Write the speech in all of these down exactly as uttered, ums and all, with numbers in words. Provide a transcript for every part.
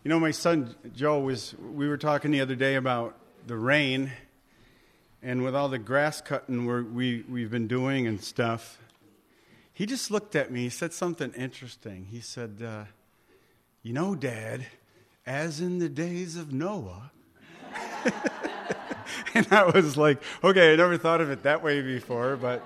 You know, my son Joe was, we were talking the other day about the rain, and with all the grass cutting we're, we, we've been doing and stuff, he just looked at me, he said something interesting. He said, uh, you know, Dad, as in the days of Noah. And I was like, okay, I never thought of it that way before, but,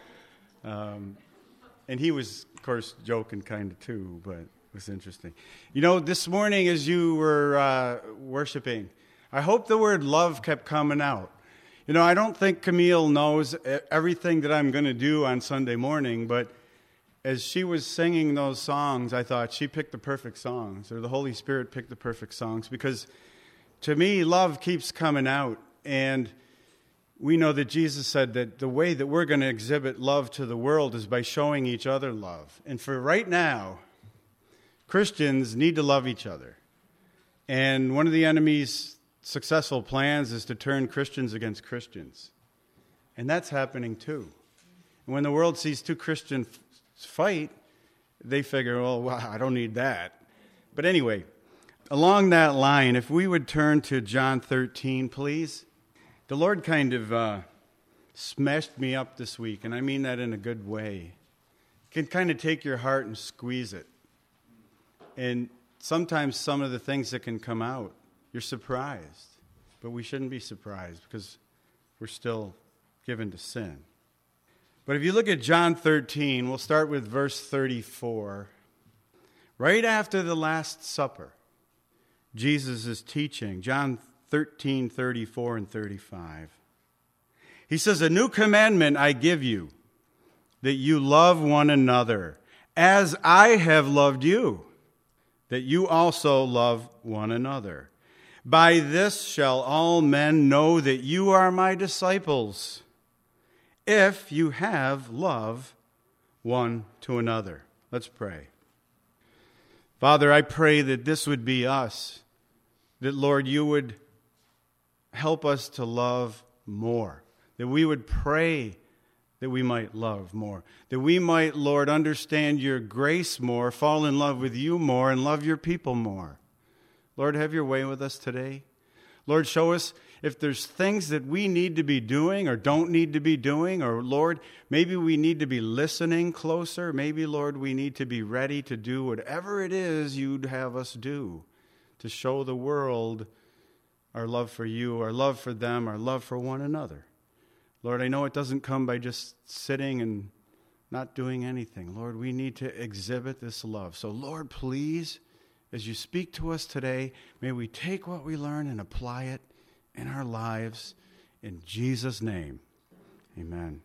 um, and he was, of course, joking kind of too, but it was interesting. You know, this morning as you were uh, worshiping, I hope the word love kept coming out. You know, I don't think Camille knows everything that I'm going to do on Sunday morning, but as she was singing those songs, I thought she picked the perfect songs, or the Holy Spirit picked the perfect songs, because to me, love keeps coming out. And we know that Jesus said that the way that we're going to exhibit love to the world is by showing each other love. And for right now, Christians need to love each other. And one of the enemy's successful plans is to turn Christians against Christians. And that's happening too. And when the world sees two Christians fight, they figure, oh, well, I don't need that. But anyway, along that line, if we would turn to John thirteen, please. The Lord kind of uh, smashed me up this week, and I mean that in a good way. It can kind of take your heart and squeeze it. And sometimes some of the things that can come out, you're surprised. But we shouldn't be surprised because we're still given to sin. But if you look at John thirteen, we'll start with verse thirty-four. Right after the Last Supper, Jesus is teaching. John thirteen, thirty-four, and thirty-five. He says, a new commandment I give you, that you love one another, as I have loved you, that you also love one another. By this shall all men know that you are my disciples, if you have love one to another. Let's pray. Father, I pray that this would be us, that, Lord, you would help us to love more, that we would pray that we might love more, that we might, Lord, understand your grace more, fall in love with you more, and love your people more. Lord, have your way with us today. Lord, show us if there's things that we need to be doing or don't need to be doing, or, Lord, maybe we need to be listening closer. Maybe, Lord, we need to be ready to do whatever it is you'd have us do to show the world our love for you, our love for them, our love for one another. Lord, I know it doesn't come by just sitting and not doing anything. Lord, we need to exhibit this love. So, Lord, please, as you speak to us today, may we take what we learn and apply it in our lives. In Jesus' name, amen.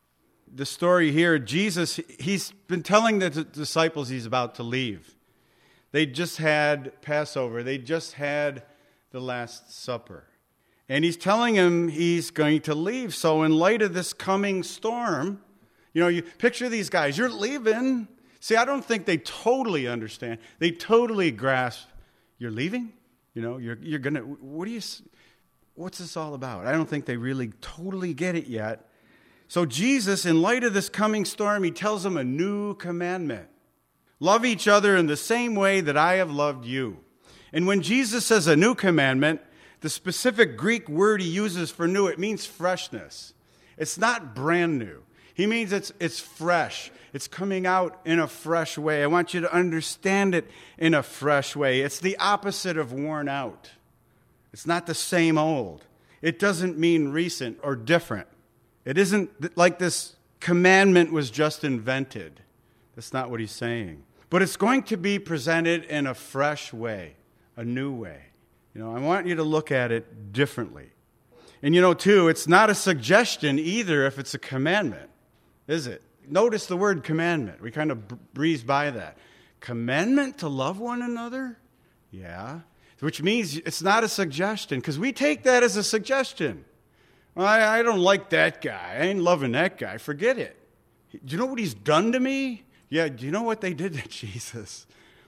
The story here, Jesus, he's been telling the disciples he's about to leave. They just had Passover. They just had the Last Supper. And he's telling him he's going to leave. So in light of this coming storm, you know, you picture these guys, you're leaving. See, I don't think they totally understand. They totally grasp, you're leaving? You know, you're you're going to, what do you, what's this all about? I don't think they really totally get it yet. So Jesus, in light of this coming storm, he tells them a new commandment. Love each other in the same way that I have loved you. And when Jesus says a new commandment, the specific Greek word he uses for new, it means freshness. It's not brand new. He means it's it's fresh. It's coming out in a fresh way. I want you to understand it in a fresh way. It's the opposite of worn out. It's not the same old. It doesn't mean recent or different. It isn't like this commandment was just invented. That's not what he's saying. But it's going to be presented in a fresh way, a new way. You know, I want you to look at it differently. And you know, too, it's not a suggestion either if it's a commandment, is it? Notice the word commandment. We kind of breeze by that. Commandment to love one another? Yeah. Which means it's not a suggestion, because we take that as a suggestion. Well, I, I don't like that guy. I ain't loving that guy. Forget it. Do you know what he's done to me? Yeah, do you know what they did to Jesus?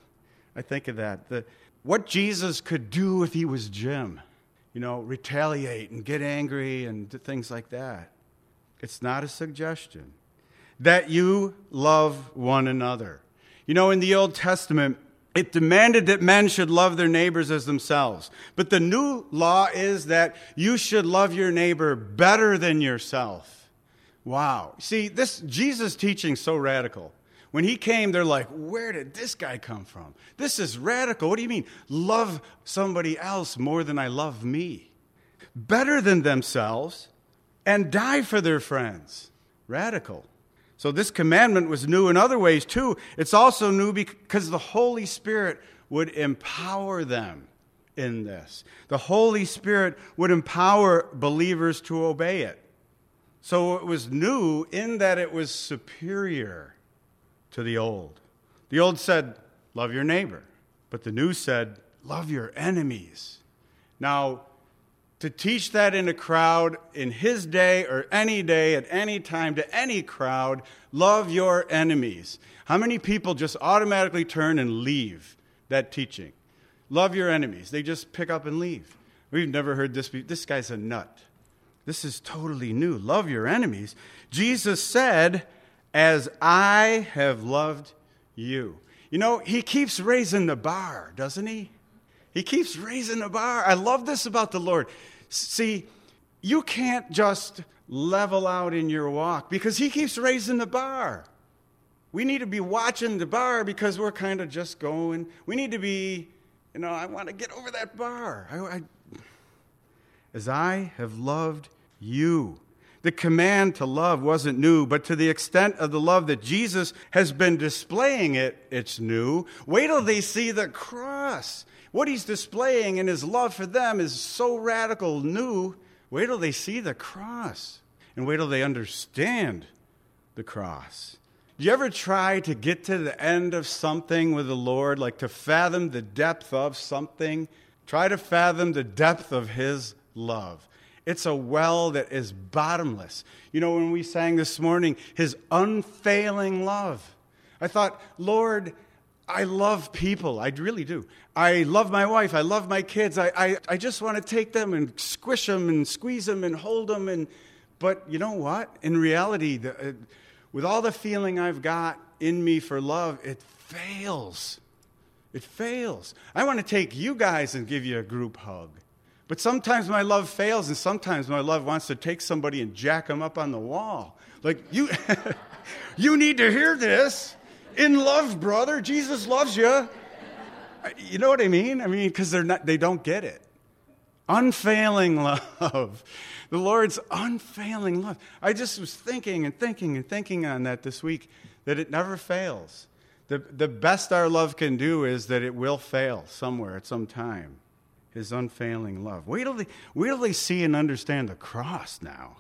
I think of that. The, what Jesus could do if he was Jim. You know, retaliate and get angry and things like that. It's not a suggestion. That you love one another. You know, in the Old Testament, It demanded that men should love their neighbors as themselves. But the new law is that you should love your neighbor better than yourself. Wow. See, this Jesus' teaching is so radical. When he came, they're like, where did this guy come from? This is radical. What do you mean? Love somebody else more than I love me. Better than themselves and die for their friends. Radical. So this commandment was new in other ways too. It's also new because the Holy Spirit would empower them in this. The Holy Spirit would empower believers to obey it. So it was new in that it was superior to the old. The old said, love your neighbor. But the new said, love your enemies. Now, to teach that in a crowd in his day or any day at any time to any crowd, love your enemies. How many people just automatically turn and leave that teaching? Love your enemies. They just pick up and leave. We've never heard this. This guy's a nut. This is totally new. Love your enemies. Jesus said, as I have loved you. You know, he keeps raising the bar, doesn't he? He keeps raising the bar. I love this about the Lord. See, you can't just level out in your walk because he keeps raising the bar. We need to be watching the bar because we're kind of just going. We need to be, you know, I want to get over that bar. I, I, as I have loved you. The command to love wasn't new, but to the extent of the love that Jesus has been displaying it, it's new. Wait till they see the cross. What he's displaying in his love for them is so radical, new. Wait till they see the cross. And wait till they understand the cross. Do you ever try to get to the end of something with the Lord, like to fathom the depth of something? Try to fathom the depth of his love. It's a well that is bottomless. You know, when we sang this morning, his unfailing love. I thought, Lord, I love people. I really do. I love my wife. I love my kids. I, I, I just want to take them and squish them and squeeze them and hold them. And, but you know what? In reality, the, uh, with all the feeling I've got in me for love, it fails. It fails. I want to take you guys and give you a group hug. But sometimes my love fails, and sometimes my love wants to take somebody and jack them up on the wall. Like, you you need to hear this. In love, brother. Jesus loves you. You know what I mean? I mean, because they're not, they don't get it. Unfailing love. The Lord's unfailing love. I just was thinking and thinking and thinking on that this week, that it never fails. The, the best our love can do is that it will fail somewhere at some time. His unfailing love. Wait till they, wait till they see and understand the cross now.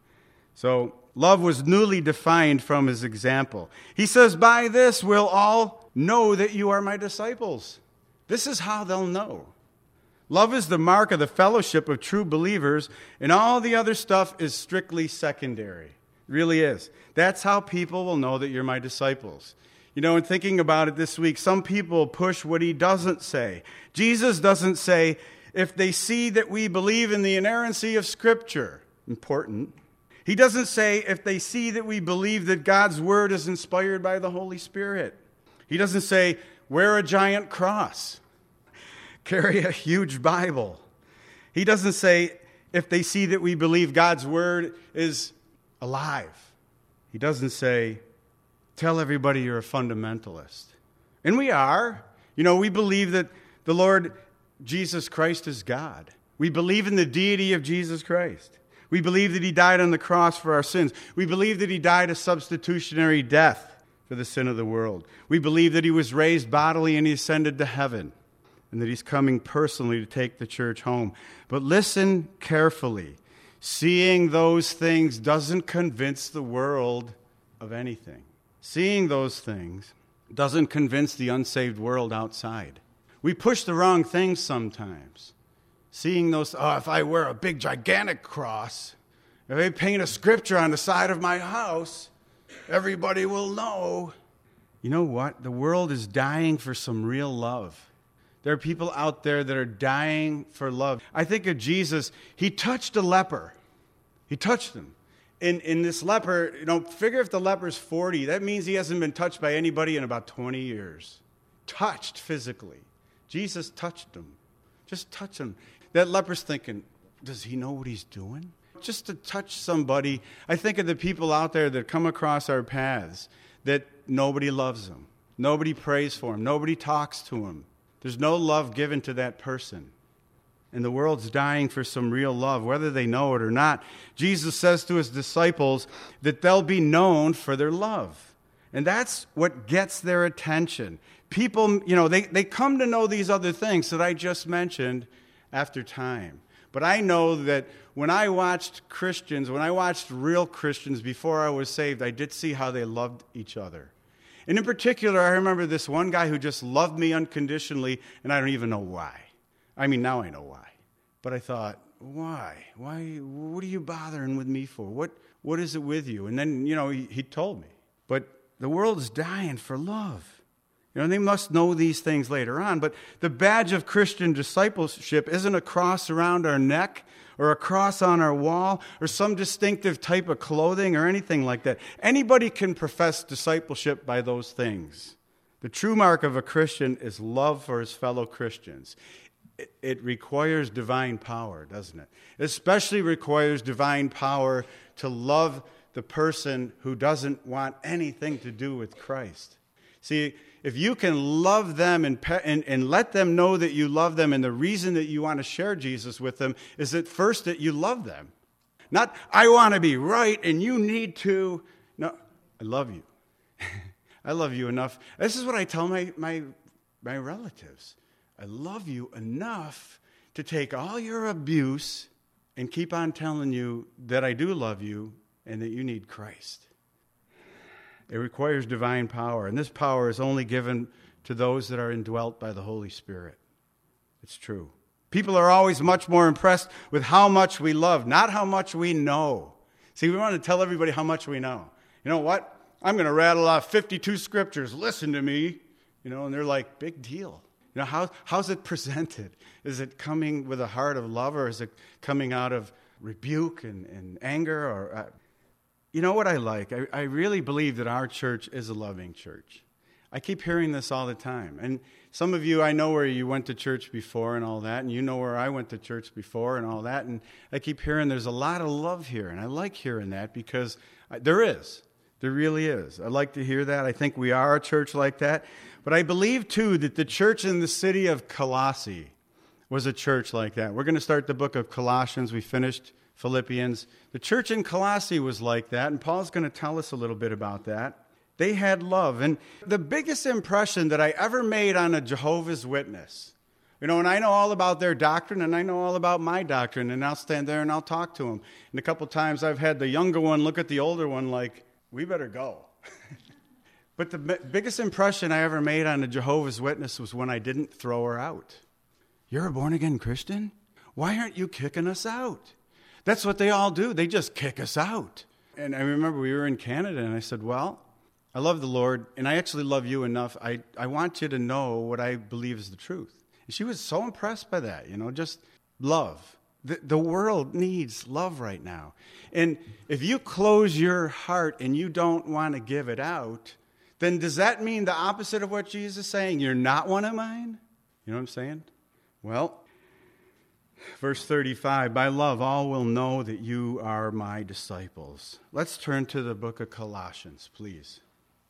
So, love was newly defined from his example. He says, by this we'll all know that you are my disciples. This is how they'll know. Love is the mark of the fellowship of true believers, and all the other stuff is strictly secondary. It really is. That's how people will know that you're my disciples. You know, in thinking about it this week, some people push what he doesn't say. Jesus doesn't say, if they see that we believe in the inerrancy of Scripture, important. He doesn't say, if they see that we believe that God's Word is inspired by the Holy Spirit. He doesn't say, wear a giant cross, carry a huge Bible. He doesn't say, if they see that we believe God's Word is alive. He doesn't say, tell everybody you're a fundamentalist. And we are. You know, we believe that the Lord Jesus Christ is God. We believe in the deity of Jesus Christ. We believe that he died on the cross for our sins. We believe that he died a substitutionary death for the sin of the world. We believe that he was raised bodily and he ascended to heaven, and that he's coming personally to take the church home. But listen carefully. Seeing those things doesn't convince the world of anything. Seeing those things doesn't convince the unsaved world outside. We push the wrong things sometimes. Seeing those, oh, if I wear a big, gigantic cross, if I paint a scripture on the side of my house, everybody will know. You know what? The world is dying for some real love. There are people out there that are dying for love. I think of Jesus. He touched a leper. He touched him. In, in this leper, you know, figure if the leper's forty, that means he hasn't been touched by anybody in about twenty years. touched physically. Jesus touched him. Just touch him. That leper's thinking, does he know what he's doing? Just to touch somebody. I think of the people out there that come across our paths that nobody loves them. Nobody prays for them. Nobody talks to them. There's no love given to that person. And the world's dying for some real love, whether they know it or not. Jesus says to his disciples that they'll be known for their love. And that's what gets their attention. People, you know, they, they come to know these other things that I just mentioned after time. But I know that when I watched Christians, when I watched real Christians before I was saved, I did see how they loved each other. And in particular, I remember this one guy who just loved me unconditionally, and I don't even know why. I mean, now I know why. But I thought, why? Why? What are you bothering with me for? What What is it with you? And then, you know, he, he told me. But the world's dying for love. You know, they must know these things later on. But the badge of Christian discipleship isn't a cross around our neck or a cross on our wall or some distinctive type of clothing or anything like that. Anybody can profess discipleship by those things. The true mark of a Christian is love for his fellow Christians. It requires divine power, doesn't it? It especially requires divine power to love the person who doesn't want anything to do with Christ. See, if you can love them and, and, and let them know that you love them, and the reason that you want to share Jesus with them is that first that you love them. Not, I want to be right and you need to. No, I love you. I love you enough. This is what I tell my, my, my relatives. I love you enough to take all your abuse and keep on telling you that I do love you and that you need Christ. It requires divine power, and this power is only given to those that are indwelt by the Holy Spirit. It's true. People are always much more impressed with how much we love, not how much we know. See, we want to tell everybody how much we know. You know what? I'm going to rattle off fifty-two scriptures. Listen to me. You know, and they're like, big deal. You know, how, how's it presented? Is it coming with a heart of love, or is it coming out of rebuke and, and anger? Or uh, you know what I like? I, I really believe that our church is a loving church. I keep hearing this all the time. And some of you, I know where you went to church before and all that, and you know where I went to church before and all that, and I keep hearing there's a lot of love here, and I like hearing that because I, there is. There really is. I like to hear that. I think we are a church like that. But I believe, too, that the church in the city of Colossae was a church like that. We're going to start the book of Colossians. We finished Philippians. The church in Colossae was like that, and Paul's going to tell us a little bit about that. They had love. And the biggest impression that I ever made on a Jehovah's Witness, you know, and I know all about their doctrine, and I know all about my doctrine, and I'll stand there and I'll talk to them. And a couple times I've had the younger one look at the older one like, we better go. But the biggest impression I ever made on a Jehovah's Witness was when I didn't throw her out. You're a born-again Christian? Why aren't you kicking us out? That's what they all do. They just kick us out. And I remember we were in Canada, and I said, well, I love the Lord, and I actually love you enough. I, I want you to know what I believe is the truth. And she was so impressed by that, you know, just love. The, the world needs love right now. And if you close your heart and you don't want to give it out, then does that mean the opposite of what Jesus is saying? You're not one of mine? You know what I'm saying? Well, verse thirty-five, by love all will know that you are my disciples. Let's turn to the book of Colossians, please.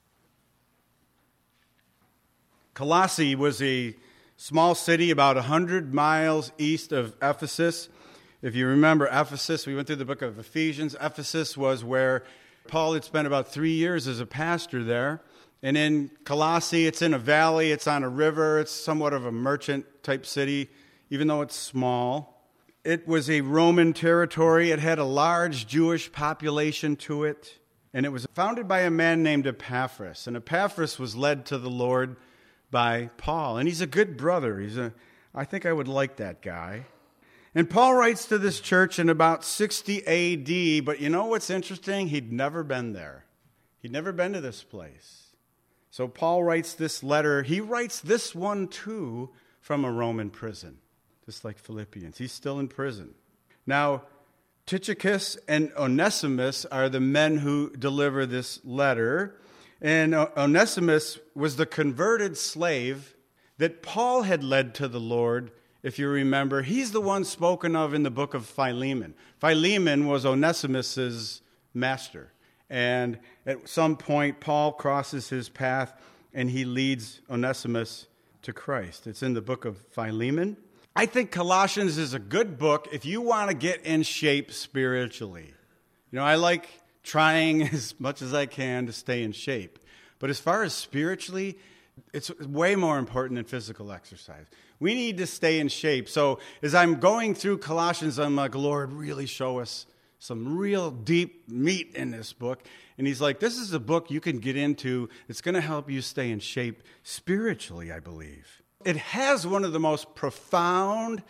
Colossae was a small city about one hundred miles east of Ephesus. If you remember Ephesus, we went through the book of Ephesians. Ephesus was where Paul had spent about three years as a pastor there. And in Colossae, it's in a valley, it's on a river, it's somewhat of a merchant-type city, even though it's small. It was a Roman territory. It had a large Jewish population to it. And it was founded by a man named Epaphras. And Epaphras was led to the Lord by Paul. And he's a good brother. He's a, I think I would like that guy. And Paul writes to this church in about sixty A D, but you know what's interesting? He'd never been there. He'd never been to this place. So Paul writes this letter. He writes this one, too, from a Roman prison, just like Philippians. He's still in prison. Now, Tychicus and Onesimus are the men who deliver this letter. And Onesimus was the converted slave that Paul had led to the Lord. If you remember, he's the one spoken of in the book of Philemon. Philemon was Onesimus's master. And at some point, Paul crosses his path and he leads Onesimus to Christ. It's in the book of Philemon. I think Colossians is a good book if you want to get in shape spiritually. You know, I like trying as much as I can to stay in shape. But as far as spiritually, it's way more important than physical exercise. We need to stay in shape. So as I'm going through Colossians, I'm like, Lord, really show us some real deep meat in this book. And he's like, this is a book you can get into. It's going to help you stay in shape spiritually, I believe. It has one of the most profound,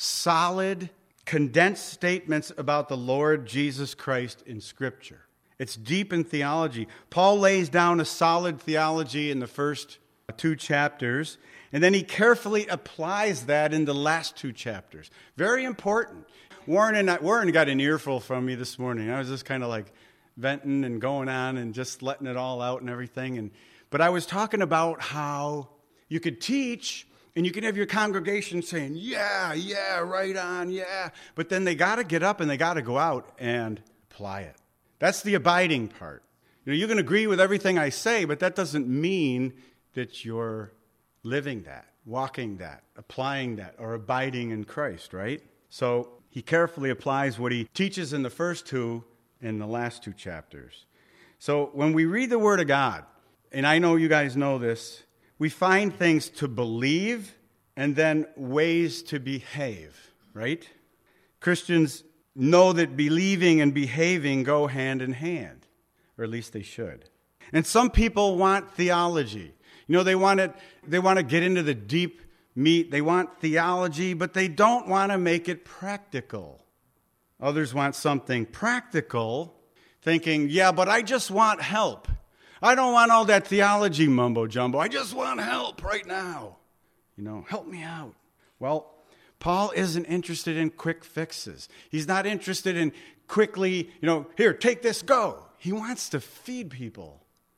solid, condensed statements about the Lord Jesus Christ in Scripture. It's deep in theology. Paul lays down a solid theology in the first two chapters, and then he carefully applies that in the last two chapters. Very important. Warren and I, Warren got an earful from me this morning. I was just kind of like venting and going on and just letting it all out and everything. And but I was talking about how you could teach and you can have your congregation saying, yeah, yeah, right on, yeah. But then they got to get up and they got to go out and apply it. That's the abiding part. You know, you can agree with everything I say, but that doesn't mean that you're living that, walking that, applying that, or abiding in Christ, right? So he carefully applies what he teaches in the first two and the last two chapters. So when we read the Word of God, and I know you guys know this, we find things to believe and then ways to behave, right? Christians know that believing and behaving go hand in hand, or at least they should. And some people want theology. You know, they want it, they want to get into the deep meat. They want theology, but they don't want to make it practical. Others want something practical, thinking, yeah, but I just want help. I don't want all that theology mumbo jumbo. I just want help right now. You know, help me out. Well, Paul isn't interested in quick fixes. He's not interested in quickly, you know, here, take this, go. He wants to feed people.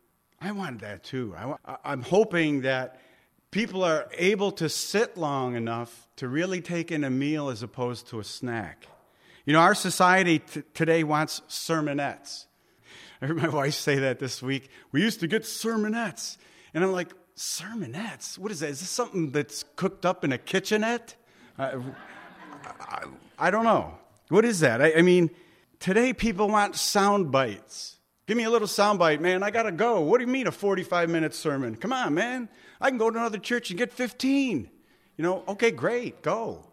I wanted that too. I, I'm hoping that people are able to sit long enough to really take in a meal as opposed to a snack. You know, our society t- today wants sermonettes. I heard my wife say that this week. We used to get sermonettes. And I'm like, sermonettes? What is that? Is this something that's cooked up in a kitchenette? I, I, I don't know. What is that? I, I mean, today people want sound bites. Give me a little sound bite, man. I got to go. What do you mean a forty-five minute sermon? Come on, man. I can go to another church and get fifteen. You know, okay, great, go.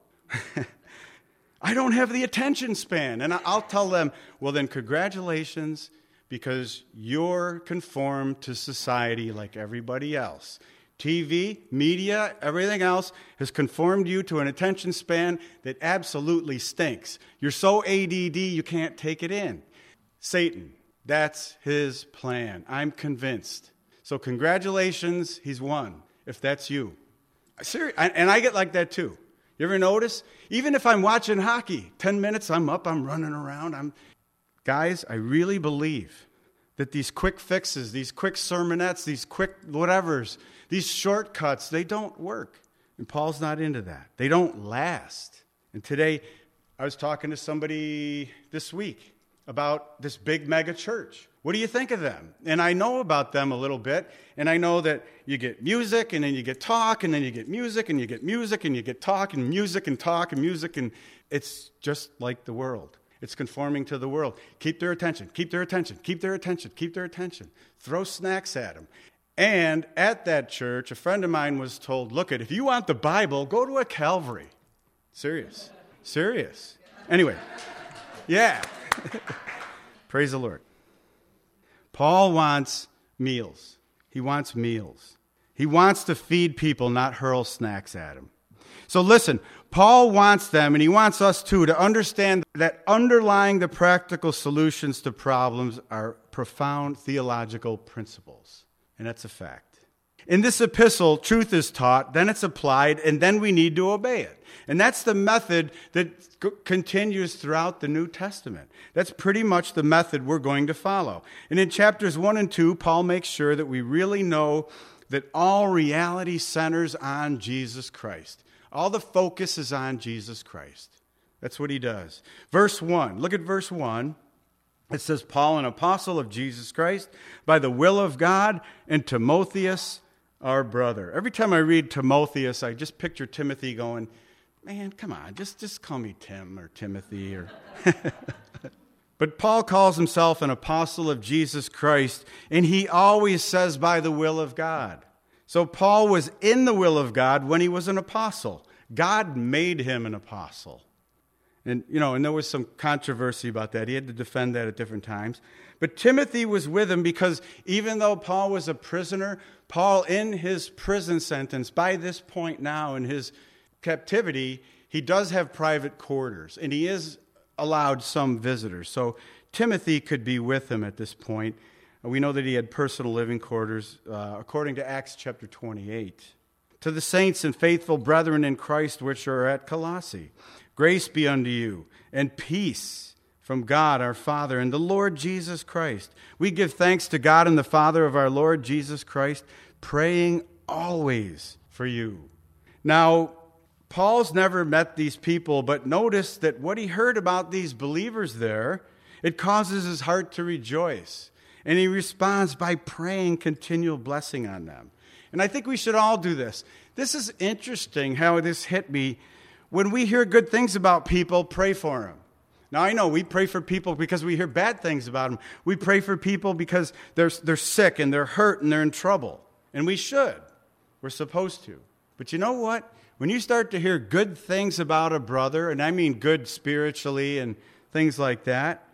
I don't have the attention span. And I'll tell them, well, then congratulations, because you're conformed to society like everybody else. T V, media, everything else has conformed you to an attention span that absolutely stinks. You're so A D D, you can't take it in. Satan, that's his plan. I'm convinced. So congratulations, he's won, if that's you. Seriously, and I get like that too. You ever notice? Even if I'm watching hockey, ten minutes, I'm up, I'm running around. I'm Guys, I really believe that these quick fixes, these quick sermonettes, these quick whatevers, these shortcuts, they don't work. And Paul's not into that. They don't last. And today, I was talking to somebody this week about this big mega church. What do you think of them? And I know about them a little bit, and I know that you get music, and then you get talk, and then you get music, and you get music, and you get talk, and music, and talk, and music, and it's just like the world. It's conforming to the world. Keep their attention, keep their attention, keep their attention, keep their attention. Throw snacks at them. And at that church, a friend of mine was told, look, if you want the Bible, go to a Calvary. Serious. Serious. Anyway, yeah. Praise the Lord. Paul wants meals. He wants meals. He wants to feed people, not hurl snacks at them. So listen, Paul wants them, and he wants us too, to understand that underlying the practical solutions to problems are profound theological principles. And that's a fact. In this epistle, truth is taught, then it's applied, and then we need to obey it. And that's the method that c- continues throughout the New Testament. That's pretty much the method we're going to follow. And in chapters one and two, Paul makes sure that we really know that all reality centers on Jesus Christ. All the focus is on Jesus Christ. That's what he does. Verse one, look at verse one. It says, Paul, an apostle of Jesus Christ, by the will of God, and Timotheus, our brother. Every time I read Timotheus, I just picture Timothy going, man, come on, just, just call me Tim or Timothy. Or But Paul calls himself an apostle of Jesus Christ, and he always says by the will of God. So Paul was in the will of God when he was an apostle. God made him an apostle. And, you know, and there was some controversy about that. He had to defend that at different times. But Timothy was with him because even though Paul was a prisoner, Paul, in his prison sentence, by this point now in his captivity, he does have private quarters, and he is allowed some visitors. So Timothy could be with him at this point. We know that he had personal living quarters, uh, according to Acts chapter twenty-eight. To the saints and faithful brethren in Christ which are at Colossae, grace be unto you, and peace from God our Father and the Lord Jesus Christ. We give thanks to God and the Father of our Lord Jesus Christ, praying always for you. Now, Paul's never met these people, but notice that what he heard about these believers there, it causes his heart to rejoice. And he responds by praying continual blessing on them. And I think we should all do this. This is interesting how this hit me. When we hear good things about people, pray for them. Now, I know we pray for people because we hear bad things about them. We pray for people because they're, they're sick and they're hurt and they're in trouble. And we should. We're supposed to. But you know what? When you start to hear good things about a brother, and I mean good spiritually and things like that,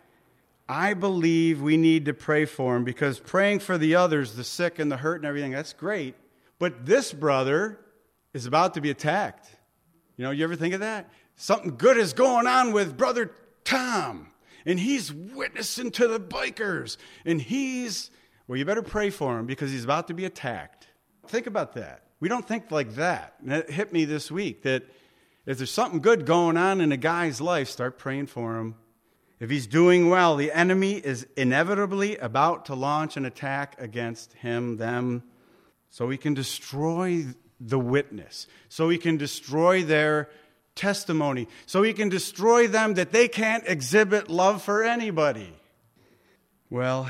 I believe we need to pray for him, because praying for the others, the sick and the hurt and everything, that's great. But this brother is about to be attacked. You know, you ever think of that? Something good is going on with Brother Tom, and he's witnessing to the bikers, and he's, well, you better pray for him because he's about to be attacked. Think about that. We don't think like that. And it hit me this week that if there's something good going on in a guy's life, start praying for him. If he's doing well, the enemy is inevitably about to launch an attack against him, them, so he can destroy the witness, so he can destroy their testimony, so he can destroy them that they can't exhibit love for anybody. Well,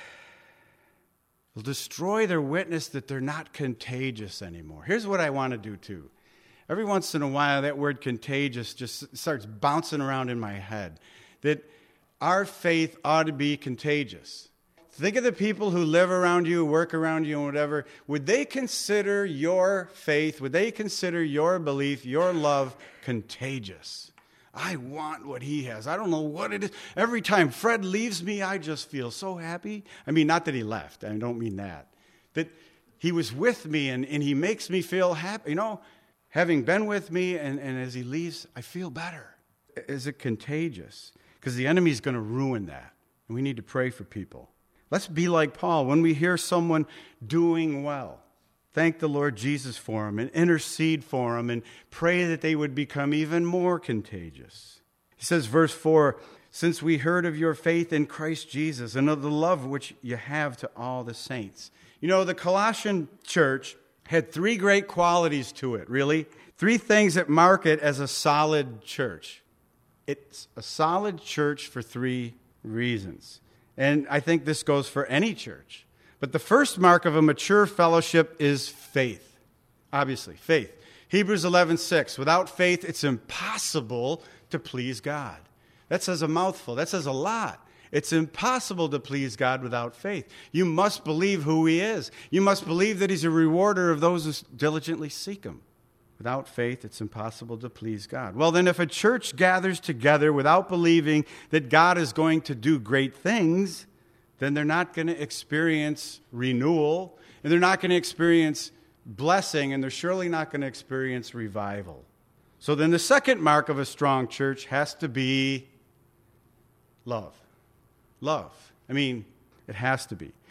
he'll destroy their witness that they're not contagious anymore. Here's what I want to do too. Every once in a while, that word contagious just starts bouncing around in my head. That our faith ought to be contagious. Think of the people who live around you, work around you, and whatever. Would they consider your faith, would they consider your belief, your love contagious? I want what he has. I don't know what it is. Every time Fred leaves me, I just feel so happy. I mean, not that he left. I don't mean that. That he was with me, and, and he makes me feel happy. You know, having been with me, and, and as he leaves, I feel better. Is it contagious? Because the enemy's going to ruin that. And we need to pray for people. Let's be like Paul. When we hear someone doing well, thank the Lord Jesus for them and intercede for them and pray that they would become even more contagious. He says, verse four, since we heard of your faith in Christ Jesus and of the love which you have to all the saints. You know, the Colossian church had three great qualities to it, really. Three things that mark it as a solid church. It's a solid church for three reasons. And I think this goes for any church. But the first mark of a mature fellowship is faith. Obviously, faith. Hebrews eleven six, without faith, it's impossible to please God. That says a mouthful. That says a lot. It's impossible to please God without faith. You must believe who he is. You must believe that he's a rewarder of those who diligently seek him. Without faith, it's impossible to please God. Well, then if a church gathers together without believing that God is going to do great things, then they're not going to experience renewal, and they're not going to experience blessing, and they're surely not going to experience revival. So then the second mark of a strong church has to be love. Love. I mean, it has to be.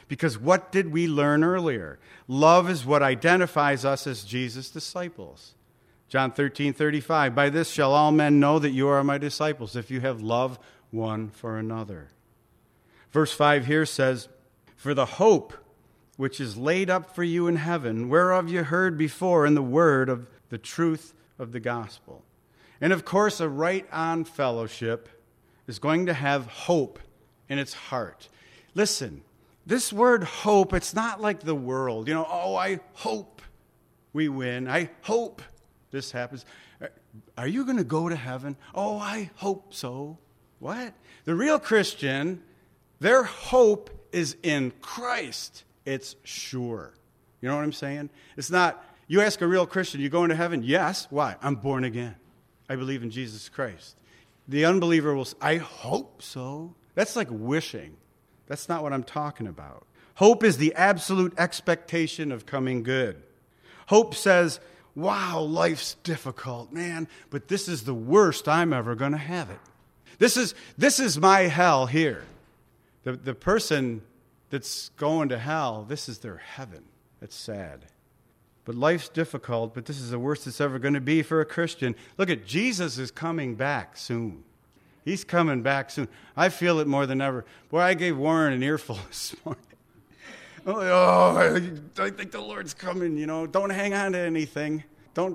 Because what did we learn earlier? Love is what identifies us as Jesus' disciples. John thirteen thirty-five, by this shall all men know that you are my disciples, if you have love one for another. Verse five here says, for the hope which is laid up for you in heaven, whereof you heard before in the word of the truth of the gospel. And of course, a right-on fellowship is going to have hope in its heart. Listen, this word hope, it's not like the world. You know, oh, I hope we win. I hope this happens. Are you going to go to heaven? Oh, I hope so. What? The real Christian, their hope is in Christ. It's sure. You know what I'm saying? It's not, you ask a real Christian, you going to heaven? Yes. Why? I'm born again. I believe in Jesus Christ. The unbeliever will say, I hope so. That's like wishing. That's not what I'm talking about. Hope is the absolute expectation of coming good. Hope says, wow, life's difficult, man, but this is the worst I'm ever going to have it. This is this is my hell here. The, the person that's going to hell, this is their heaven. That's sad. But life's difficult, but this is the worst it's ever going to be for a Christian. Look at Jesus is coming back soon. He's coming back soon. I feel it more than ever. Boy, I gave Warren an earful this morning. I'm like, oh, I think the Lord's coming, you know. Don't hang on to anything. Don't.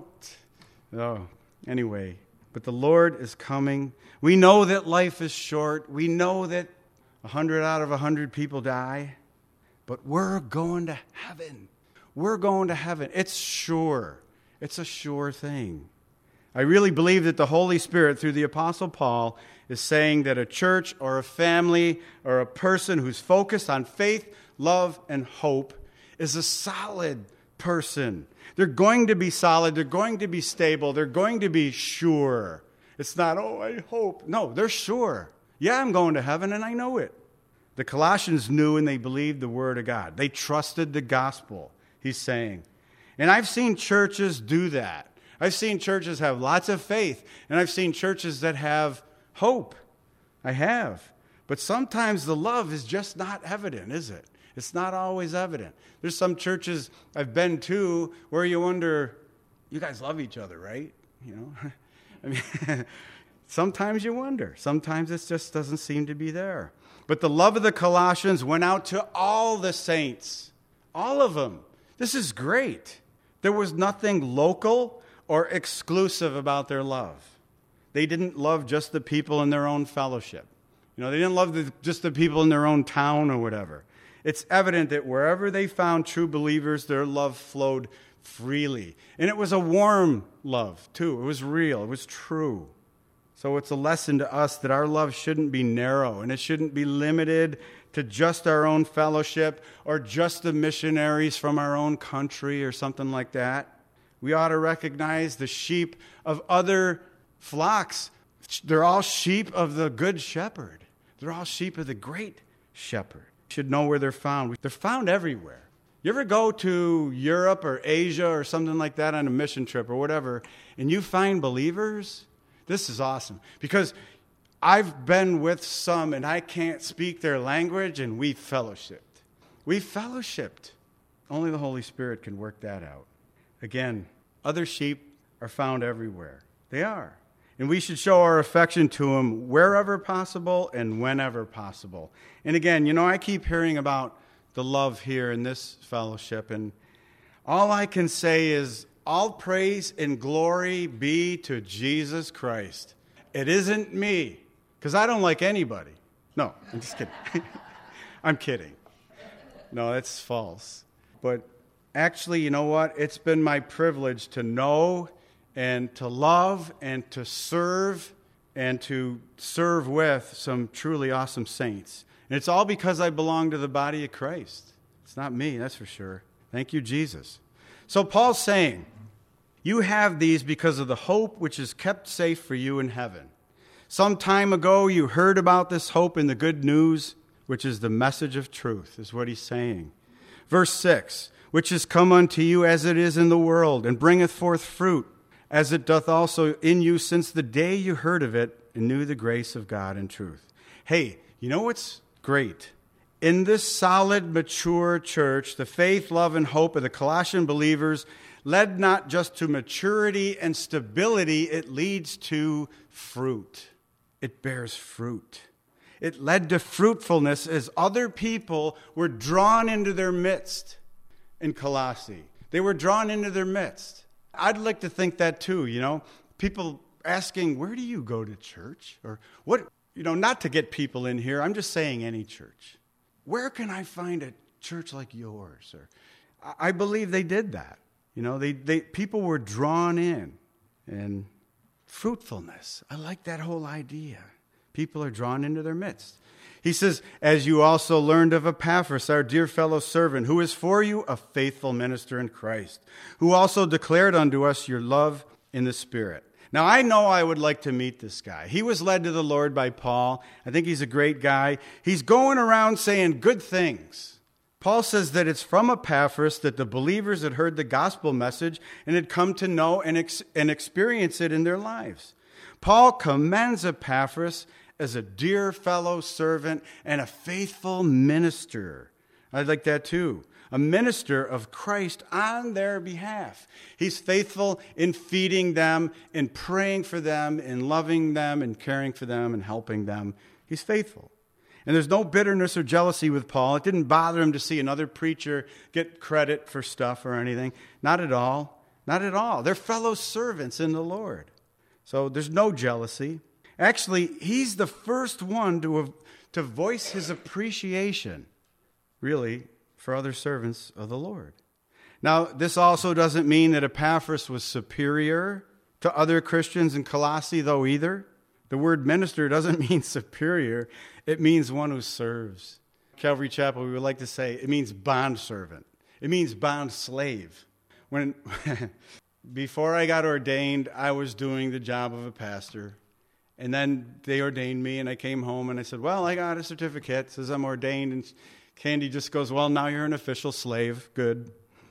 Oh, anyway. But the Lord is coming. We know that life is short. We know that a hundred out of a hundred people die. But we're going to heaven. We're going to heaven. It's sure. It's a sure thing. I really believe that the Holy Spirit, through the Apostle Paul, is saying that a church or a family or a person who's focused on faith, love, and hope is a solid person. They're going to be solid. They're going to be stable. They're going to be sure. It's not, oh, I hope. No, they're sure. Yeah, I'm going to heaven, and I know it. The Colossians knew and they believed the Word of God. They trusted the gospel, he's saying. And I've seen churches do that. I've seen churches have lots of faith, and I've seen churches that have hope. I have. But sometimes the love is just not evident, is it? It's not always evident. There's some churches I've been to where you wonder, you guys love each other, right? You know, I mean, sometimes you wonder. Sometimes it just doesn't seem to be there. But the love of the Colossians went out to all the saints, all of them. This is great. There was nothing local or exclusive about their love. They didn't love just the people in their own fellowship. You know, they didn't love the, just the people in their own town or whatever. It's evident that wherever they found true believers, their love flowed freely. And it was a warm love, too. It was real. It was true. So it's a lesson to us that our love shouldn't be narrow, and it shouldn't be limited to just our own fellowship or just the missionaries from our own country or something like that. We ought to recognize the sheep of other flocks. They're all sheep of the good shepherd. They're all sheep of the great shepherd. You should know where they're found. They're found everywhere. You ever go to Europe or Asia or something like that on a mission trip or whatever, and you find believers? This is awesome. Because I've been with some, and I can't speak their language, and we fellowshipped. We fellowshipped. Only the Holy Spirit can work that out. Again, other sheep are found everywhere. They are. And we should show our affection to them wherever possible and whenever possible. And again, you know, I keep hearing about the love here in this fellowship, and all I can say is, all praise and glory be to Jesus Christ. It isn't me, because I don't like anybody. No, I'm just kidding. I'm kidding. No, that's false. But actually, you know what? It's been my privilege to know and to love and to serve and to serve with some truly awesome saints. And it's all because I belong to the body of Christ. It's not me, that's for sure. Thank you, Jesus. So Paul's saying, you have these because of the hope which is kept safe for you in heaven. Some time ago you heard about this hope in the good news, which is the message of truth, is what he's saying. Verse six, which is come unto you as it is in the world, and bringeth forth fruit, as it doth also in you since the day you heard of it, and knew the grace of God in truth. Hey, you know what's great? In this solid, mature church, the faith, love, and hope of the Colossian believers led not just to maturity and stability, it leads to fruit. It bears fruit. It led to fruitfulness as other people were drawn into their midst in Colossae. They were drawn into their midst. I'd like to think that too, you know. People asking, where do you go to church? Or what, you know, not to get people in here. I'm just saying any church. Where can I find a church like yours? Or I believe they did that. You know, they, they people were drawn in. And fruitfulness. I like that whole idea. People are drawn into their midst. He says, as you also learned of Epaphras, our dear fellow servant, who is for you a faithful minister in Christ, who also declared unto us your love in the Spirit. Now, I know I would like to meet this guy. He was led to the Lord by Paul. I think he's a great guy. He's going around saying good things. Paul says that it's from Epaphras that the believers had heard the gospel message and had come to know and, ex- and experience it in their lives. Paul commends Epaphras as a dear fellow servant and a faithful minister. I like that too. A minister of Christ on their behalf. He's faithful in feeding them, in praying for them, in loving them, and caring for them, and helping them. He's faithful. And there's no bitterness or jealousy with Paul. It didn't bother him to see another preacher get credit for stuff or anything. Not at all. Not at all. They're fellow servants in the Lord. So there's no jealousy. Actually, he's the first one to have, to voice his appreciation, really, for other servants of the Lord. Now, this also doesn't mean that Epaphras was superior to other Christians in Colossae, though, either. The word minister doesn't mean superior. It means one who serves. Calvary Chapel, we would like to say, it means bond servant. It means bond slave. When before I got ordained, I was doing the job of a pastor. And then they ordained me, and I came home, and I said, well, I got a certificate. It says I'm ordained. And Candy just goes, well, now you're an official slave. Good.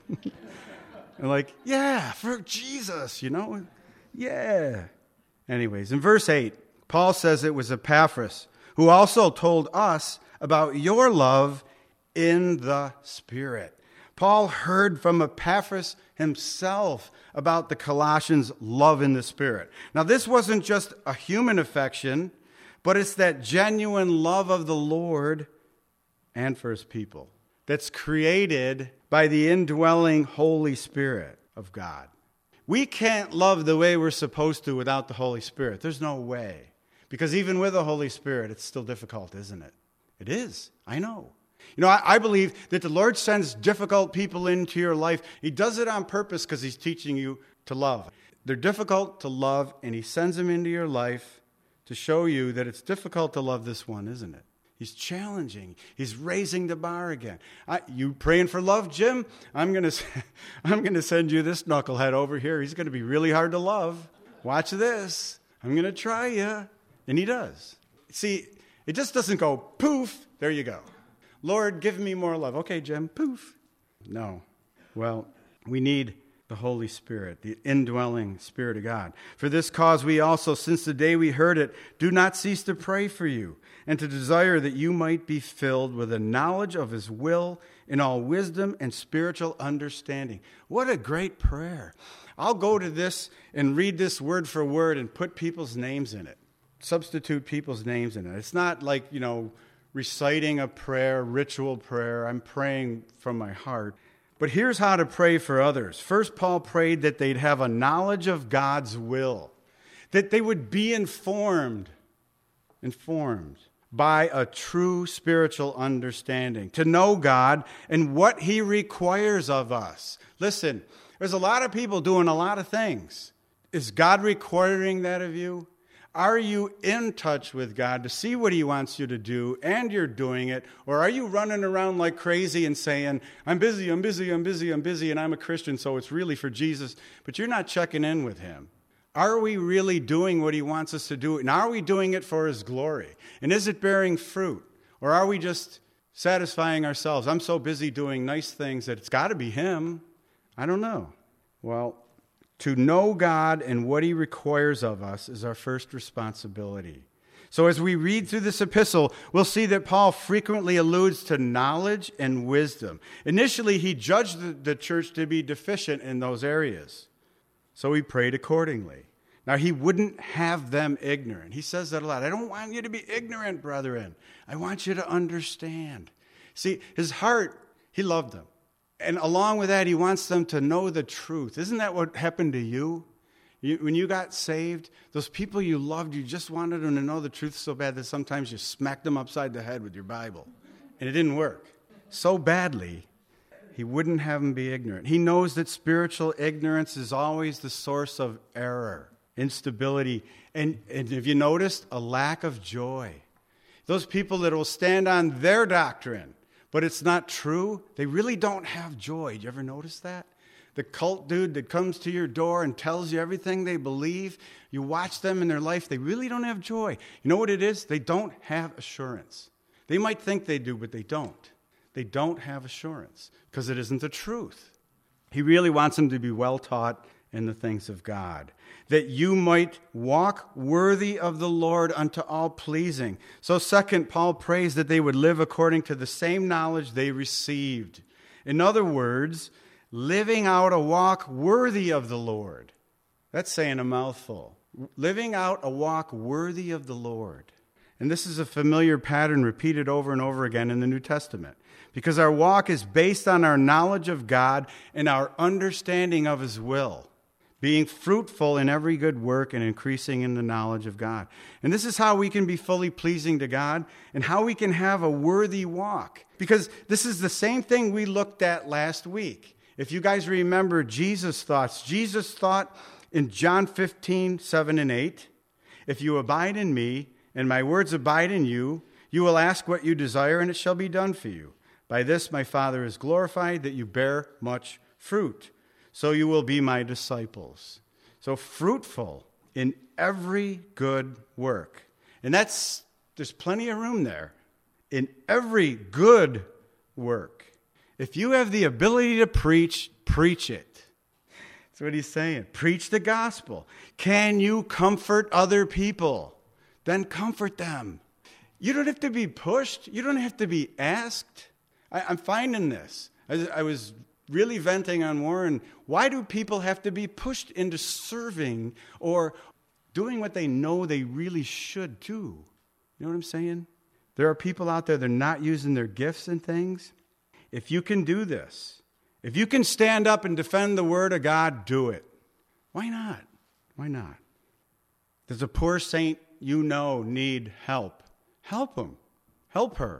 I'm like, yeah, for Jesus, you know? Yeah. Anyways, in verse eight, Paul says it was Epaphras who also told us about your love in the Spirit. Paul heard from Epaphras himself about the Colossians' love in the Spirit. Now, this wasn't just a human affection, but it's that genuine love of the Lord and for his people that's created by the indwelling Holy Spirit of God. We can't love the way we're supposed to without the Holy Spirit. There's no way. Because even with the Holy Spirit, it's still difficult, isn't it? It is. I know. You know, I, I believe that the Lord sends difficult people into your life. He does it on purpose because he's teaching you to love. They're difficult to love, and he sends them into your life to show you that it's difficult to love this one, isn't it? He's challenging. He's raising the bar again. I, you praying for love, Jim? I'm going to I'm going to send you this knucklehead over here. He's going to be really hard to love. Watch this. I'm going to try you. And he does. See, it just doesn't go poof, there you go. Lord, give me more love. Okay, Jim, poof. No. Well, we need the Holy Spirit, the indwelling Spirit of God. For this cause we also, since the day we heard it, do not cease to pray for you and to desire that you might be filled with a knowledge of his will in all wisdom and spiritual understanding. What a great prayer. I'll go to this and read this word for word and put people's names in it. Substitute people's names in it. It's not like, you know, reciting a prayer, ritual prayer. I'm praying from my heart. But here's how to pray for others. First, Paul prayed that they'd have a knowledge of God's will, that they would be informed, informed by a true spiritual understanding, to know God and what he requires of us. Listen, there's a lot of people doing a lot of things. Is God requiring that of you? Are you in touch with God to see what he wants you to do and you're doing it? Or are you running around like crazy and saying, I'm busy, I'm busy, I'm busy, I'm busy, and I'm a Christian, so it's really for Jesus, but you're not checking in with him? Are we really doing what he wants us to do? And are we doing it for his glory? And is it bearing fruit? Or are we just satisfying ourselves? I'm so busy doing nice things that it's got to be him. I don't know. Well, to know God and what he requires of us is our first responsibility. So as we read through this epistle, we'll see that Paul frequently alludes to knowledge and wisdom. Initially, he judged the, the church to be deficient in those areas. So he prayed accordingly. Now, he wouldn't have them ignorant. He says that a lot. I don't want you to be ignorant, brethren. I want you to understand. See, his heart, he loved them. And along with that, he wants them to know the truth. Isn't that what happened to you? You, when you got saved, those people you loved, you just wanted them to know the truth so bad that sometimes you smacked them upside the head with your Bible. And it didn't work. So badly, he wouldn't have them be ignorant. He knows that spiritual ignorance is always the source of error, instability, and, and if you noticed, a lack of joy. Those people that will stand on their doctrine, but it's not true, they really don't have joy. Do you ever notice that? The cult dude that comes to your door and tells you everything they believe, you watch them in their life, they really don't have joy. You know what it is? They don't have assurance. They might think they do, but they don't. They don't have assurance because it isn't the truth. He really wants them to be well taught in the things of God, that you might walk worthy of the Lord unto all pleasing. So second, Paul prays that they would live according to the same knowledge they received. In other words, living out a walk worthy of the Lord. That's saying a mouthful. Living out a walk worthy of the Lord. And this is a familiar pattern repeated over and over again in the New Testament, because our walk is based on our knowledge of God and our understanding of His will, being fruitful in every good work and increasing in the knowledge of God. And this is how we can be fully pleasing to God and how we can have a worthy walk, because this is the same thing we looked at last week. If you guys remember Jesus' thoughts, Jesus thought in John fifteen, seven and eight, if you abide in me and my words abide in you, you will ask what you desire and it shall be done for you. By this my Father is glorified, that you bear much fruit. So you will be my disciples. So fruitful in every good work. And that's, there's plenty of room there. In every good work. If you have the ability to preach, preach it. That's what he's saying. Preach the gospel. Can you comfort other people? Then comfort them. You don't have to be pushed. You don't have to be asked. I, I'm finding this. I, I was really venting on Warren. Why do people have to be pushed into serving or doing what they know they really should do? You know what I'm saying? There are people out there that are not using their gifts and things. If you can do this, if you can stand up and defend the Word of God, do it. Why not? Why not? Does a poor saint you know need help? Help him. Help her.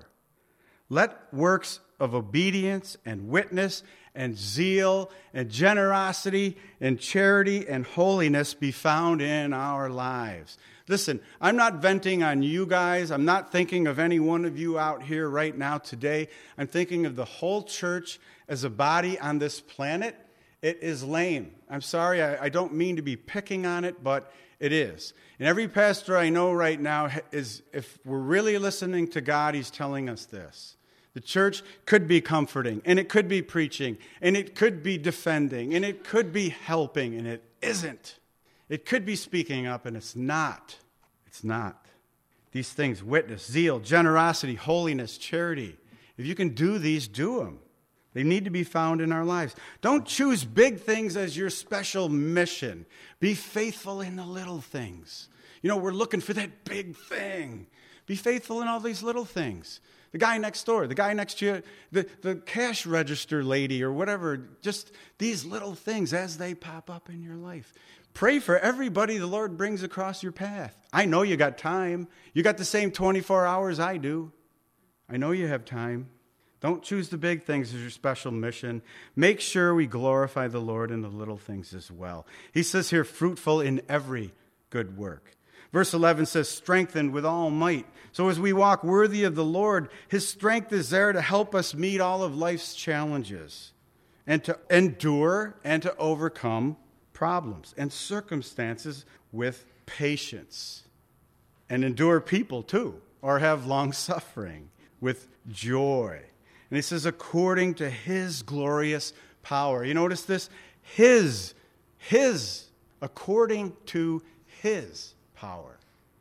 Let works of obedience and witness and zeal and generosity and charity and holiness be found in our lives. Listen, I'm not venting on you guys. I'm not thinking of any one of you out here right now today. I'm thinking of the whole church as a body on this planet. It is lame. I'm sorry, I, I don't mean to be picking on it, but it is. And every pastor I know right now is, if we're really listening to God, he's telling us this. The church could be comforting, and it could be preaching, and it could be defending, and it could be helping, and it isn't. It could be speaking up, and it's not. It's not. These things, witness, zeal, generosity, holiness, charity. If you can do these, do them. They need to be found in our lives. Don't choose big things as your special mission. Be faithful in the little things. You know, we're looking for that big thing. Be faithful in all these little things. The guy next door, the guy next to you, the, the cash register lady or whatever, just these little things as they pop up in your life. Pray for everybody the Lord brings across your path. I know you got time. You got the same twenty-four hours I do. I know you have time. Don't choose the big things as your special mission. Make sure we glorify the Lord in the little things as well. He says here, fruitful in every good work. Verse eleven says, strengthened with all might. So as we walk worthy of the Lord, His strength is there to help us meet all of life's challenges and to endure and to overcome problems and circumstances with patience. And endure people too, or have long suffering with joy. And he says, according to His glorious power. You notice this? His, His, according to His power.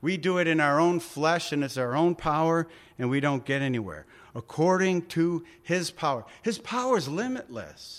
We do it in our own flesh, and it's our own power, and we don't get anywhere. According to his power. His power is limitless.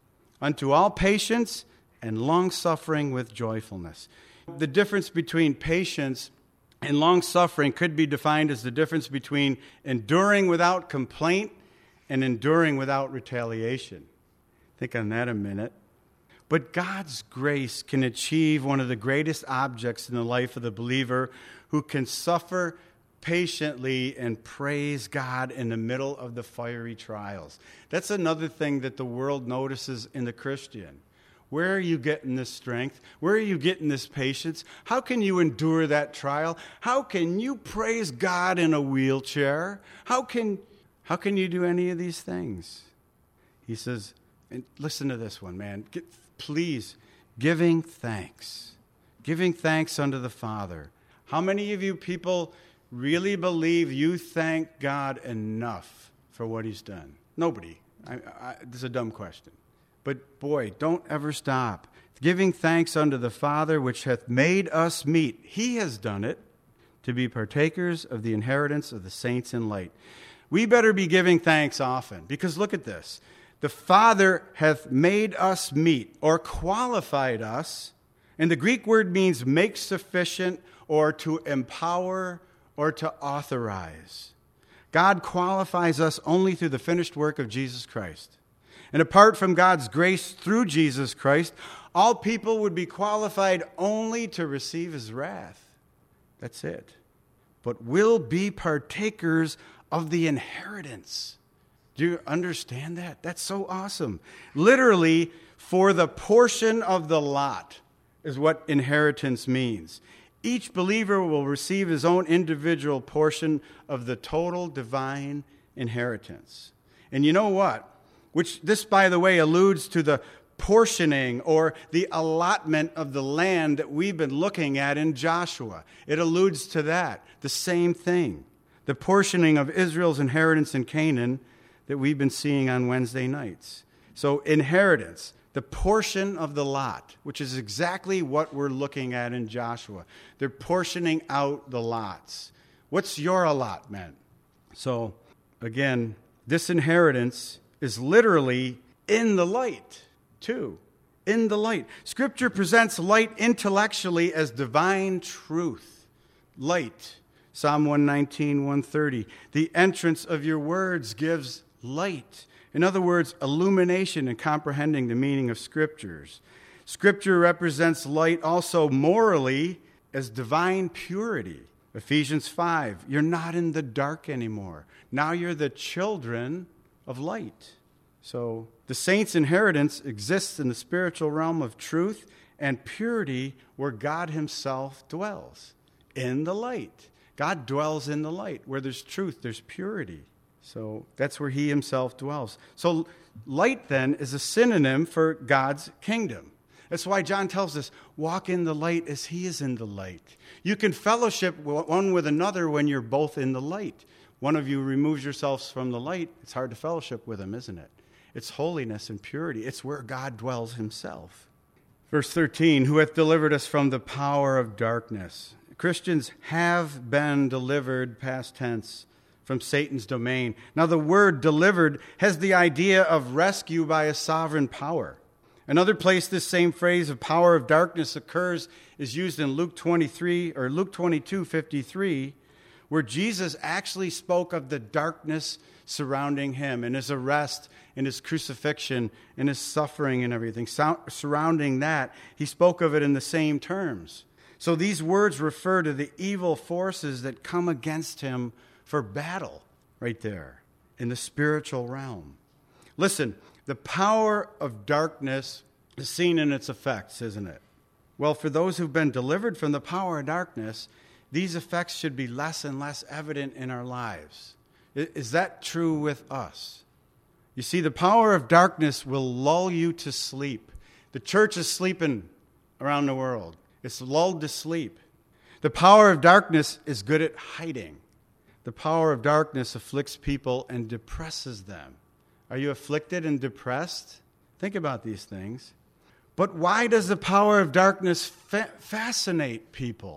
Unto all patience and long-suffering with joyfulness. The difference between patience and long-suffering could be defined as the difference between enduring without complaint and enduring without retaliation. Think on that a minute. But God's grace can achieve one of the greatest objects in the life of the believer who can suffer patiently and praise God in the middle of the fiery trials. That's another thing that the world notices in the Christian. Where are you getting this strength? Where are you getting this patience? How can you endure that trial? How can you praise God in a wheelchair? How can, how can you do any of these things? He says, and listen to this one, man. Get, please, giving thanks. Giving thanks unto the Father. How many of you people really believe you thank God enough for what he's done? Nobody. I, I, this is a dumb question. But boy, don't ever stop. Giving thanks unto the Father, which hath made us meet. He has done it to be partakers of the inheritance of the saints in light. We better be giving thanks often, because look at this. The Father hath made us meet, or qualified us, and the Greek word means make sufficient, or to empower, or to authorize. God qualifies us only through the finished work of Jesus Christ. And apart from God's grace through Jesus Christ, all people would be qualified only to receive his wrath. That's it. But will be partakers of the inheritance. Do you understand that? That's so awesome. Literally, for the portion of the lot is what inheritance means. Each believer will receive his own individual portion of the total divine inheritance. And you know what? Which this, by the way, alludes to the portioning or the allotment of the land that we've been looking at in Joshua. It alludes to that, the same thing. The portioning of Israel's inheritance in Canaan that we've been seeing on Wednesday nights. So inheritance, the portion of the lot, which is exactly what we're looking at in Joshua. They're portioning out the lots. What's your allotment? So, again, this inheritance is literally in the light, too. In the light. Scripture presents light intellectually as divine truth. Light. Psalm one nineteen, one thirty. The entrance of your words gives light. In other words, illumination in comprehending the meaning of Scriptures. Scripture represents light also morally as divine purity. Ephesians five, you're not in the dark anymore. Now you're the children of light. So the saints' inheritance exists in the spiritual realm of truth and purity where God himself dwells, in the light. God dwells in the light. Where there's truth, there's purity. So that's where he himself dwells. So light then is a synonym for God's kingdom. That's why John tells us, walk in the light as he is in the light. You can fellowship one with another when you're both in the light. One of you removes yourselves from the light, it's hard to fellowship with him, isn't it? It's holiness and purity. It's where God dwells himself. Verse thirteen, who hath delivered us from the power of darkness. Christians have been delivered, past tense, from Satan's domain. Now the word delivered has the idea of rescue by a sovereign power. Another place this same phrase of power of darkness occurs is used in Luke twenty-three or Luke twenty-two fifty-three, where Jesus actually spoke of the darkness surrounding him and his arrest and his crucifixion and his suffering and everything. So, surrounding that, he spoke of it in the same terms. So these words refer to the evil forces that come against him for battle right there in the spiritual realm. Listen, the power of darkness is seen in its effects, isn't it? Well, for those who've been delivered from the power of darkness, these effects should be less and less evident in our lives. Is that true with us? You see, the power of darkness will lull you to sleep. The church is sleeping around the world. It's lulled to sleep. The power of darkness is good at hiding. The power of darkness afflicts people and depresses them. Are you afflicted and depressed? Think about these things. But why does the power of darkness fa- fascinate people?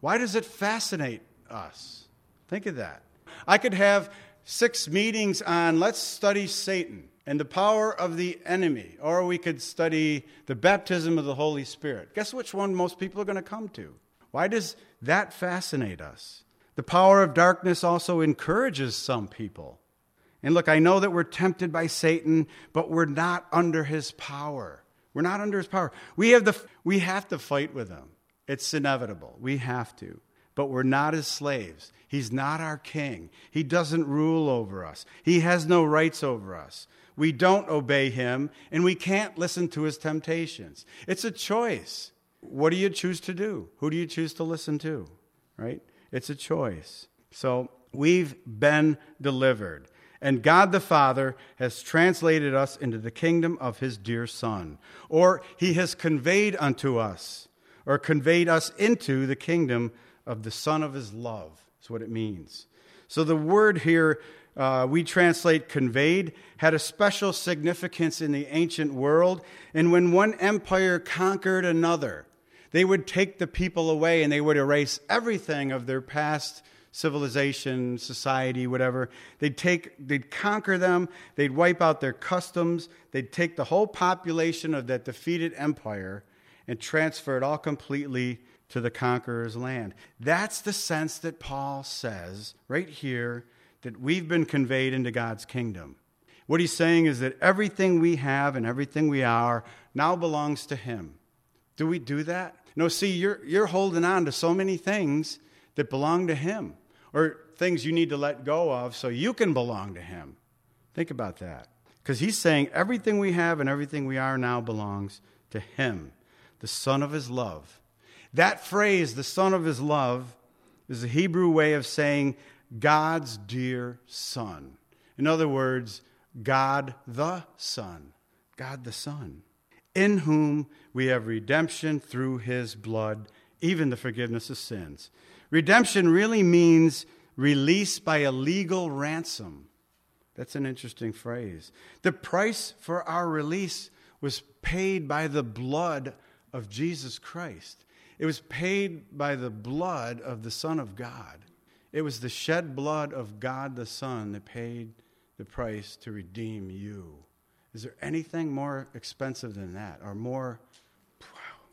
Why does it fascinate us? Think of that. I could have six meetings on let's study Satan and the power of the enemy, or we could study the baptism of the Holy Spirit. Guess which one most people are going to come to? Why does that fascinate us? The power of darkness also encourages some people. And look, I know that we're tempted by Satan, but we're not under his power. We're not under his power. We have the we have to fight with him. It's inevitable. We have to. But we're not his slaves. He's not our king. He doesn't rule over us. He has no rights over us. We don't obey him, and we can't listen to his temptations. It's a choice. What do you choose to do? Who do you choose to listen to? Right? It's a choice. So we've been delivered. And God the Father has translated us into the kingdom of his dear Son. Or he has conveyed unto us, or conveyed us into the kingdom of the Son of his love. That's what it means. So the word here, uh, we translate conveyed, had a special significance in the ancient world. And when one empire conquered another, they would take the people away and they would erase everything of their past civilization, society, whatever. They'd take, they'd conquer them. They'd wipe out their customs. They'd take the whole population of that defeated empire and transfer it all completely to the conqueror's land. That's the sense that Paul says right here, that we've been conveyed into God's kingdom. What he's saying is that everything we have and everything we are now belongs to him. Do we do that? No, see, you're you're holding on to so many things that belong to him, or things you need to let go of so you can belong to him. Think about that. Because he's saying everything we have and everything we are now belongs to him, the Son of his love. That phrase, the Son of his love, is a Hebrew way of saying God's dear Son. In other words, God the Son. God the Son. In whom we have redemption through his blood, even the forgiveness of sins. Redemption really means release by a legal ransom. That's an interesting phrase. The price for our release was paid by the blood of Jesus Christ. It was paid by the blood of the Son of God. It was the shed blood of God the Son that paid the price to redeem you. Is there anything more expensive than that, or more wow,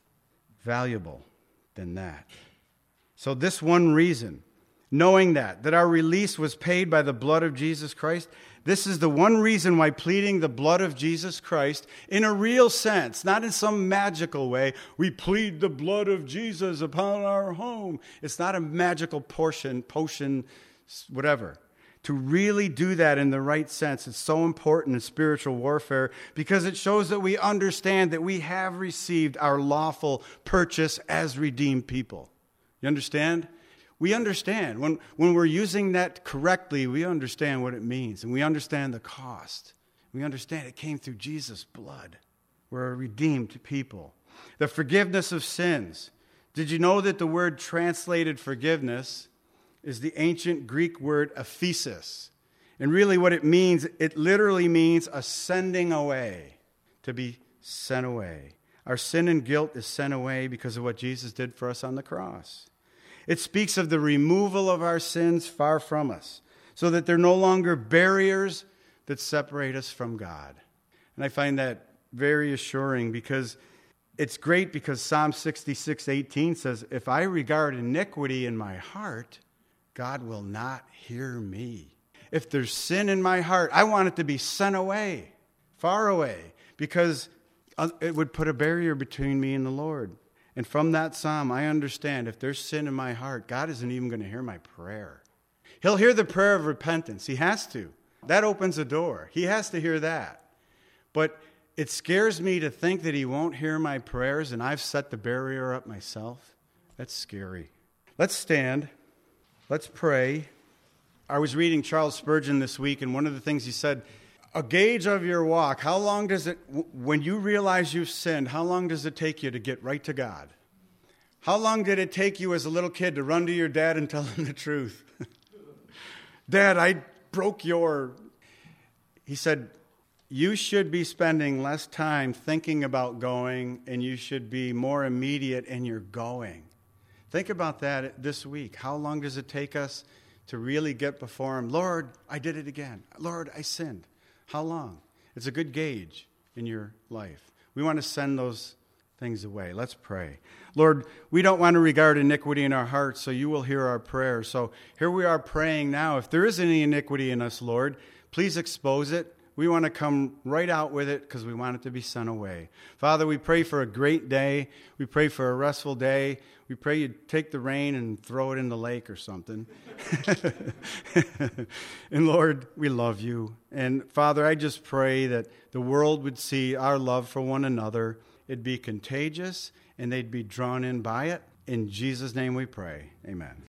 valuable than that? So this one reason, knowing that, that our release was paid by the blood of Jesus Christ, this is the one reason why pleading the blood of Jesus Christ in a real sense, not in some magical way, we plead the blood of Jesus upon our home. It's not a magical portion, potion, whatever. To really do that in the right sense, it's so important in spiritual warfare because it shows that we understand that we have received our lawful purchase as redeemed people. You understand? We understand. When, when we're using that correctly, we understand what it means, and we understand the cost. We understand it came through Jesus' blood. We're a redeemed people. The forgiveness of sins. Did you know that the word translated forgiveness is the ancient Greek word aphesis? And really what it means, it literally means a sending away, to be sent away. Our sin and guilt is sent away because of what Jesus did for us on the cross. It speaks of the removal of our sins far from us, so that they're no longer barriers that separate us from God. And I find that very assuring because it's great because Psalm sixty-six eighteen says, if I regard iniquity in my heart, God will not hear me. If there's sin in my heart, I want it to be sent away, far away, because it would put a barrier between me and the Lord. And from that psalm, I understand if there's sin in my heart, God isn't even going to hear my prayer. He'll hear the prayer of repentance. He has to. That opens a door. He has to hear that. But it scares me to think that he won't hear my prayers and I've set the barrier up myself. That's scary. Let's stand. Let's pray. I was reading Charles Spurgeon this week, and one of the things he said, a gauge of your walk, how long does it, when you realize you've sinned, how long does it take you to get right to God? How long did it take you as a little kid to run to your dad and tell him the truth? Dad, I broke your... He said, you should be spending less time thinking about going, and you should be more immediate in your going. Think about that this week. How long does it take us to really get before him? Lord, I did it again. Lord, I sinned. How long? It's a good gauge in your life. We want to send those things away. Let's pray. Lord, we don't want to regard iniquity in our hearts, so you will hear our prayers. So here we are praying now. If there is any iniquity in us, Lord, please expose it. We want to come right out with it because we want it to be sent away. Father, we pray for a great day. We pray for a restful day. We pray you take the rain and throw it in the lake or something. And Lord, we love you. And Father, I just pray that the world would see our love for one another. It'd be contagious and they'd be drawn in by it. In Jesus' name we pray. Amen.